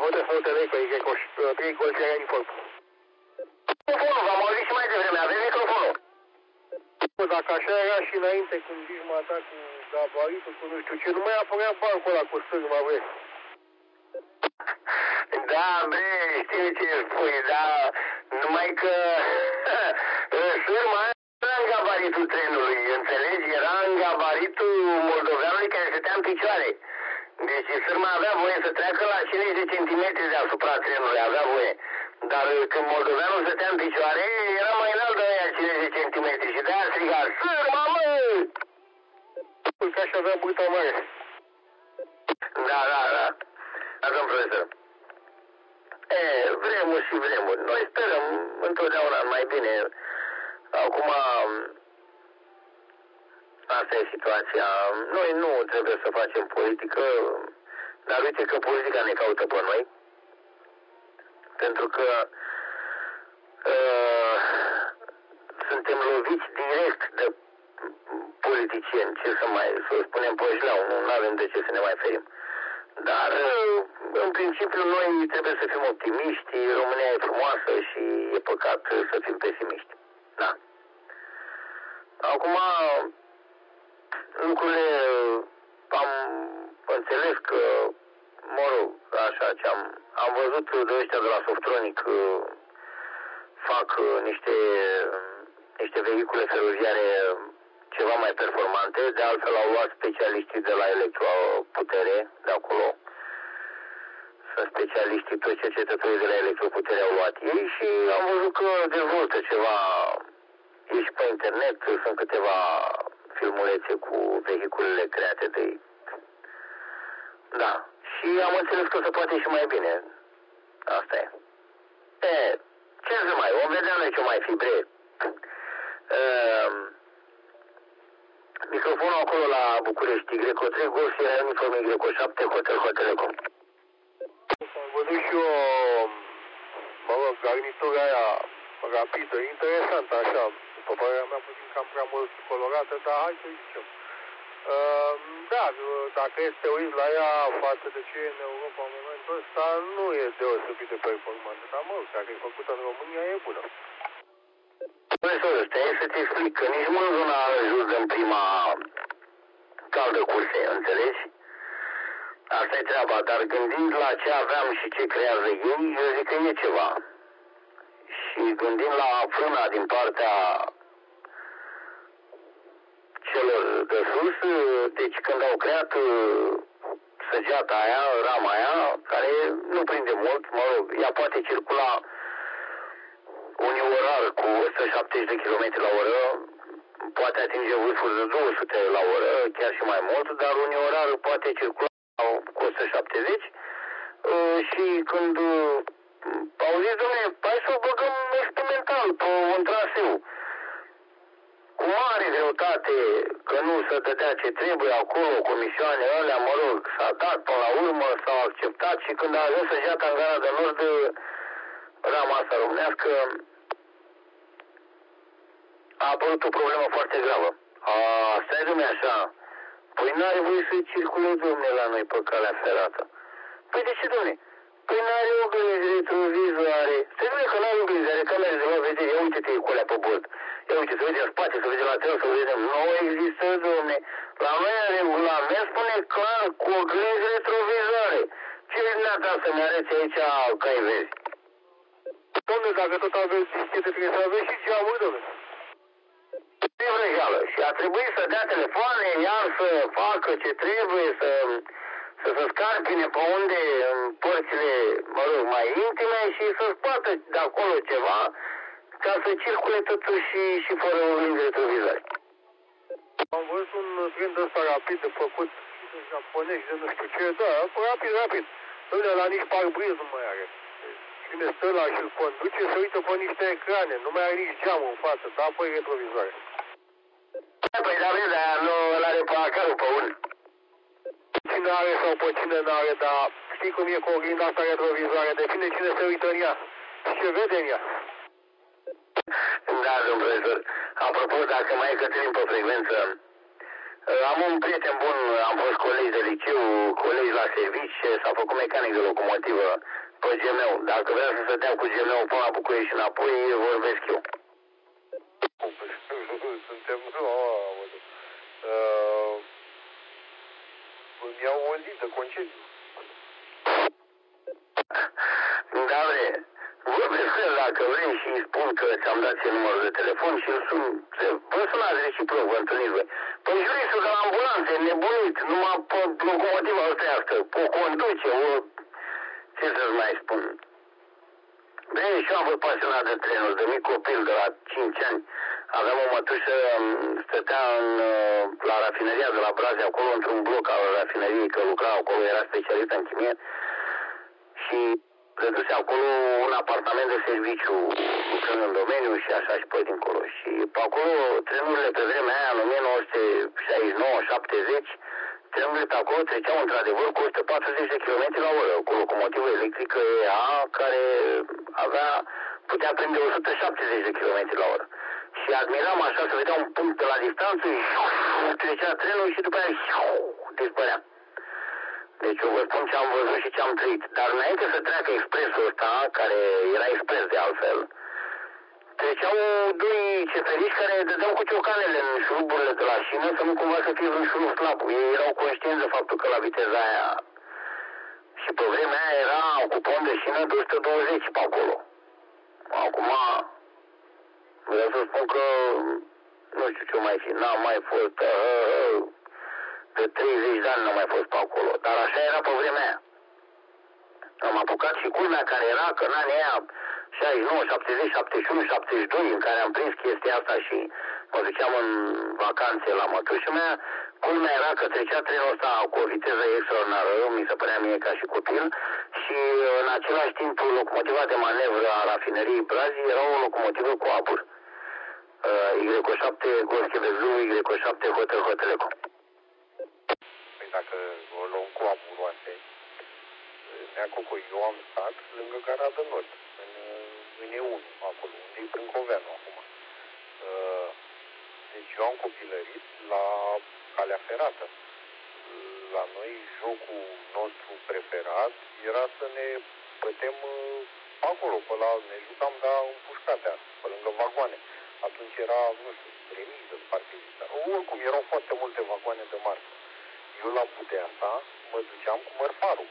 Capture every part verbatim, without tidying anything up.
hotărât să nu te lei cu ei golfiarea uniform. Microfonul, v-am auzit și mai devreme, aveți microfonul. Dacă așa era și înainte, când birma ta cu gabaritul, cu nu știu ce, nu mai apărea bancul ăla cu sârma, bre. Da, bre, știu ce spui, da, numai că sârma era în gabaritul trenului, înțelegi? Era în gabaritul moldoveanului care stătea în picioare. Deci sârma avea voie să treacă la cincizeci de centimetri deasupra trenului, avea voie. Dar când moldoveanul stătea în picioare, era mai înalt de aia cincizeci de centimetri și de-aia striga, sârma, mă! Că așa avea bâta mare. Da, da, da. Da, domn profesor. E, vremuri și vremuri. Noi sperăm întotdeauna mai bine. Acum, asta e situația. Noi nu trebuie să facem politică, dar uite că politica ne caută pe noi. Pentru că uh, suntem loviți direct de politicieni, ce să mai, să spunem pe șleau, nu avem de ce să ne mai ferim. Dar, în principiu, noi trebuie să fim optimiști, România e frumoasă și e păcat să fim pesimiști. Da. Acum, lucrurile am înțeles că, mă rog, așa ce am, am văzut de ăștia de la Softronic fac niște, niște vehicule feroviare ceva mai performante, de altfel au luat specialiștii de la electroputere de acolo. Sunt specialiștii, toți cercetătorii de la electroputere au luat ei și am văzut că dezvoltă ceva, e și pe internet, sunt câteva filmulețe cu vehiculele create de ei. Da, și am înțeles că se poate și mai bine. Asta e. E, ce să mai, o vedea noi ce mai fi, bre. Uh, Microfonul acolo la București, Greco trei, Golf, era uniform Greco șapte, Hotel Hotelecom. Am văzut și eu, mă rog, garnitura aia rapidă, interesantă, așa, după părerea mea puțin cam prea mult colorată, dar hai să zicem. Uh, da, dacă este uiți la ea față de ce e în Europa în momentul ăsta, nu e deosebit de performantă, dar mă, dacă e făcută în România, e bună. Profesor, stai să-ți explic că nici măcar nu a ajuns în prima caldă curse, înțelegi? Asta e treaba, dar gândind la ce aveam și ce creează ei, eu zic că e ceva. Și gândind la frâna din partea celor de sus, deci când au creat săgeata aia, rama aia, care nu prinde mult, mă rog, ea poate circula uniorar cu o sută șaptezeci de kilometri la oră, poate atinge vârfuri de două sute la oră, chiar și mai mult, dar uniorar poate circula cu o sută șaptezeci și când au zis, dom'le, hai să o băgăm experimental pe un traseu. Cu mare greutate, că nu se dădea ce trebuie acolo, comisioane alea, mă rog, s-a dat până la urmă, s-au acceptat și când a ajuns săgeata în Gara de Nord, rama asta românească, a apărut o problemă foarte gravă. A, stai dumne așa, păi n-are voie să circule, domne, la noi pe calea ferată. Păi de ce, domne? Păi n-are oglinzi retrovizoare. Stai dumne că n-are oglinzi, are camere de la vedere, ia uite-te cu alea pe bord. Ia uite, să vede în spate, să vede la tren, să vedem. Nu există, domne. La noi în regulament spune clar cu oglinzi retrovizoare. Ce vine ta să-mi arăți aici că ai vezi? Domne, dacă tot aveți dischete, trebuie să aveți și geamuri, domne. E vrăjeală și a trebuit să dea telefoane, iar să facă ce trebuie, să, să se scarpine pe unde, în părțile, mă rog, mai intime și să scoată de acolo ceva ca să circule totuși și, și fără oglinzi retrovizoare. Am văzut un trend ăsta rapid de făcut și de japonezi, de nu știu ce, da, rapid, rapid. Dom'le, la nici parbriz nu mai are. Cine stă la și îl conduce, se uită pe niște ecrane, nu mai are nici geamul în față, da, apoi retrovizoare. Păi da, vezi, dar nu îl are pe acarul pe un. Cine are sau pe cine n-are, dar știi cum e cu oglinda asta retrovizoare, depinde cine se uită în ea și ce vede în ea. Da, domn profesor, apropo, dacă mai e Cătălin pe frecvență, am un prieten bun, am fost colegi de liceu, colegi la la servici și s-a făcut mecanic de locomotivă pe G M U. Dacă vrea să se dea cu G M U până la București și înapoi, vorbesc eu. Suntem, nu, uh, îmi iau o zi de concediu. Da, bre, vorbesc dacă vrei și îi spun că ți-am dat ție numărul de telefon și îl sun. Vă sunați reciproc, vă întâlniți voi. Păi jurisul de la ambulanță e nebunit, numai pe locomotiva ăstească, o conduce, o... Ce să-ți mai spun? Bine, și eu am fost pasionat de trenuri, de mic copil, de la cinci ani. Aveam o mătușă, stătea în, la rafineria de la Brazi, acolo, într-un bloc al rafineriei, că lucra acolo, era specialist în chimie. Și le duse acolo un apartament de serviciu, lucrând în domeniu și așa și pe dincolo. Și pe acolo, trenurile pe vremea aia, în o mie nouă sute șaizeci și nouă șaptezeci, trenurile pe acolo treceau într-adevăr cu o sută patruzeci de kilometri la oră, cu locomotivă electrică E A, care avea, putea prinde o sută șaptezeci de kilometri la oră. Și admiram așa să vedea un punct de la distanță, trecea trenul și după aia dispărea. Deci eu vă spun ce am văzut și ce am trăit. Dar înainte să treacă expresul ăsta, care era expres de altfel, treceau doi ceferiși care dădeau cu ciocanele în șuruburile de la șină, să nu cumva să fie un șurub slab. Ei erau conștienți de faptul că la viteza aia și pe vremea aia era ocupăm de șină de o sută douăzeci pe acolo. Acum vreau să spun că nu știu ce mai fi, n-am mai fost... Uh, de treizeci de ani n-am mai fost pe acolo, dar așa era pe vremea aia. Am apucat și culmea care era că în anii aia șaizeci și nouă, șaptezeci, șaptezeci și unu, șaptezeci și doi, în care am prins chestia asta și mă duceam în vacanțe la mătușa mea, culmea era că trecea trenul ăsta cu o viteză extraordinară, mi se părea mie ca și copil, și în același timp locomotiva de manevră a rafineriei Brazi era o locomotivă cu abur. Y O șapte Golf Vezlu, Y O șapte Hotel Hoteleco. Dacă o luăm cu aburoase, Neacoco, eu am stat lângă Gara de Nord, în, în E unu, acolo, unde e Brâncoveanu acum. Deci eu am copilărit la calea ferată. La noi, jocul nostru preferat era să ne bătem acolo, pe la, ne jucam, da, împușcatea, pe lângă vagoane. Atunci era, nu știu, remiză, parcă exista. Oricum, erau foarte multe vagoane de marfă. Eu la putea asta mă duceam cu mărfarul.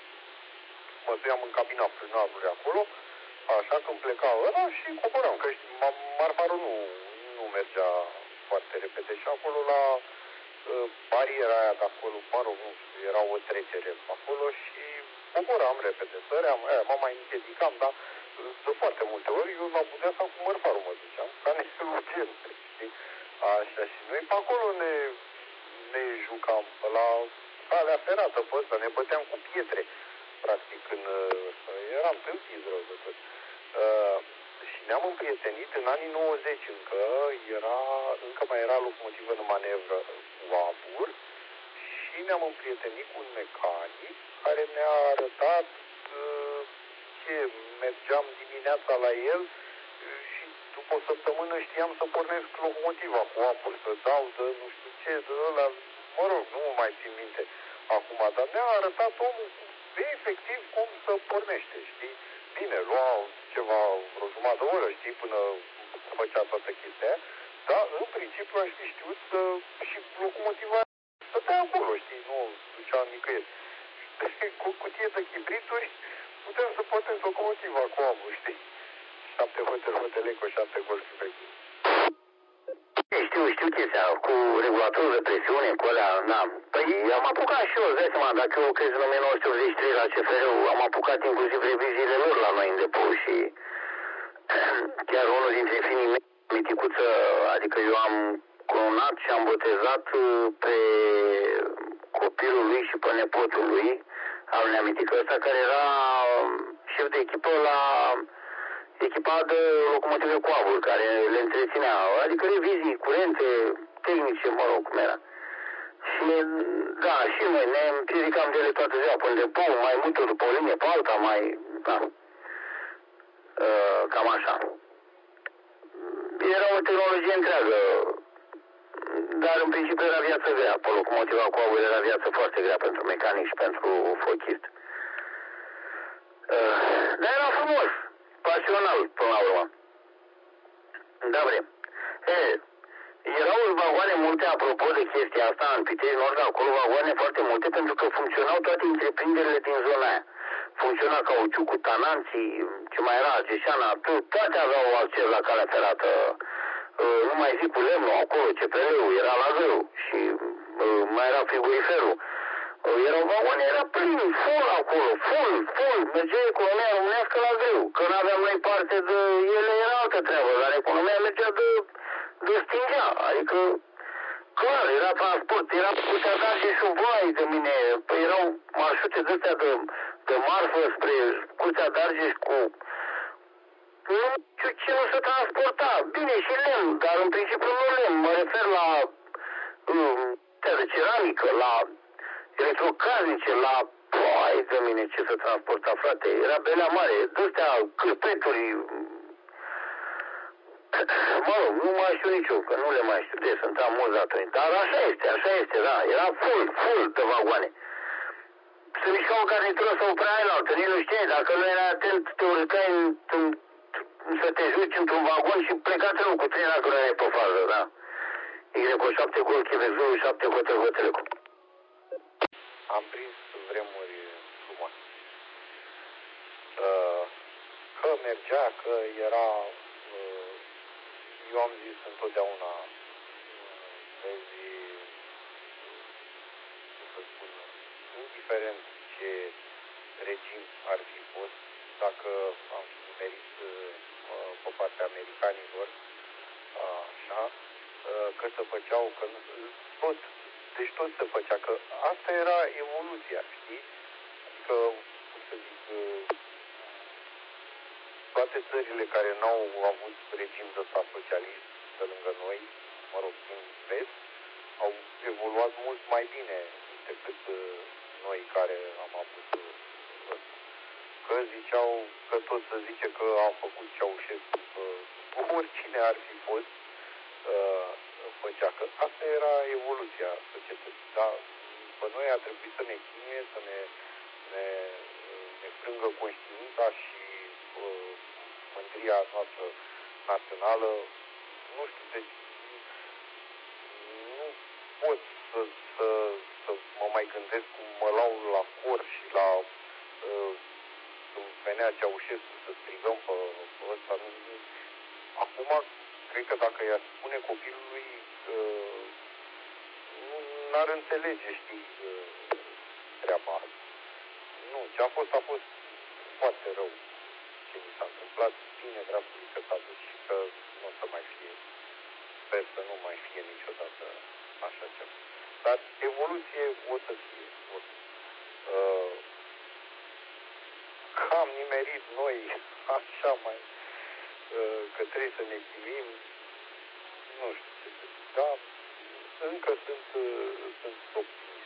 Mă duceam în cabina frânarului acolo, așa când pleca ăla și coboram, că marfarul nu, nu mergea foarte repede și acolo la uh, bariera aia de acolo, mă rog, nu știu, era o trecere acolo și coboram repede, săream, aia, mă mai împiedicam, dar de foarte multe ori eu la putea asta cu mărfarul mă duceam, ca niște urgențe, știi? Așa, și noi pe acolo ne... ne jucam la calea ferată pe ăsta, ne băteam cu pietre, practic, în, eram tâmpiți rău de tot. Uh, și ne-am împrietenit în anii nouăzeci încă, era, încă mai era locomotivă de manevră cu abur și ne-am împrietenit cu un mecanic care ne-a arătat uh, ce mergeam dimineața la el și după o săptămână știam să pornesc locomotiva cu apă, să dau de nu știu ce, de ăla, mă rog, nu mai țin minte acum, dar ne-a arătat omul efectiv cum să pornește, știi? Bine, lua ceva, vreo jumătate de oră, știi, până făcea toată chestia, dar în principiu aș fi știut să și locomotiva stătea acolo, știi, nu ducea nicăieri. Cu cutie de chibrituri putem să pornim locomotiva cu apă, știi? șapte Hotel Hoteleco, șapte Golf Vezlu. Știu, știu chestia, cu regulatorul de presiune, cu alea, da. Păi am apucat și eu, îți dai seama, dacă eu crezi în o mie nouă sute optzeci și trei la C F R, am apucat inclusiv reviziile lor la noi în depou și chiar unul dintre finii mei, miticuță, adică eu am clonat și am botezat pe copilul lui și pe nepotul lui, al unui amitică ăsta, care era șef de echipă la echipa de locomotive cu abur, care le întreținea, adică revizii curente, tehnice, mă rog, cum era. Și, da, și noi ne împiedicam de ele toată ziua până depou, mai multe după o linie pe alta, mai, da, uh, cam așa. Era o tehnologie întreagă dar în principiu era viață grea acolo, cu motiva coagul era viață foarte grea pentru mecanic și pentru fochist. Uh, dar era frumos, pasional până la urmă. Da, bre. E, erau vagoane multe, apropo de chestia asta, în Pitești Nord, acolo vagoane foarte multe, pentru că funcționau toate întreprinderile din zona aia. Funcționa Cauciucul, Tananții, ce mai era, Geșana, toate aveau acces la calea ferată. Nu mai zic cu lemnul, acolo, C P L-ul, era la greu și mai era frigoriferul. Erau vagoane, era plin, full acolo, full, full, mergea economia românească la greu. Că nu aveam noi parte de ele, era altă treabă, dar economia mergea de, de stingea, adică clar, era transport, era putea da și șuvai de mine, păi erau marșute de-astea de, de marfă spre Curtea d'Argeș cu nu știu ce nu se transporta, bine și lemn, dar în principiu nu lemn, mă refer la um, de ceramică, la electrocasnice, la păi de mine ce se transporta, frate, era belea mare, de-astea cârpeturi, mă rog, nu mai știu nicio, că nu le mai știu, de sunt am mulți atunci, dar așa este, așa este, da, era full, full de vagoane. Se mișca o garnitură să oprea în altă, nici nu știai, dacă nu erai atent, te urcai în, în, să te juci într-un vagon și plecați în cu trei dacă nu erai pe fază, da. Y cu șapte gol, Quebec Zulu, șapte hotel, hotel. Am prins vremuri frumoase. Uh, că mergea, că era... Uh, eu am zis întotdeauna, vezi, cum să spun, indiferent ce regim ar fi fost, dacă am fi nimerit uh, pe partea americanilor, uh, așa, uh, că se făceau, că nu, tot, deci tot se făcea, că asta era evoluția, știi? Adică, cum să zic, uh, toate țările care n-au avut regim de stat socialist pe lângă noi, mă rog, din vest, au evoluat mult mai bine decât uh, noi care am avut uh, că ziceau că tot se zice că a făcut Ceaușescu, că oricine ar fi fost uh, făcea, că asta era evoluția societății, dar pe noi a trebuit să ne chinuie, să ne, ne, ne frângă conștiința și uh, mândria noastră națională, nu știu, deci nu pot să, să, să mă mai gândesc cum mă lau la cor și la uh, când venea Ceaușescu să strigăm pe, pe ăsta. Acum, cred că dacă i-ar spune copilului, uh, nu n-ar înțelege, știi, uh, treaba asta. Nu, ce a fost, a fost foarte rău ce mi s-a întâmplat. Bine, dragului, că s-a dus și că nu o să mai fie. Sper să nu mai fie niciodată așa ceva. Dar evoluție o să fie. O să. Uh, că am nimerit noi așa mai uh, că trebuie să ne chinuim, nu știu ce să zic, dar încă sunt, uh, sunt optimist.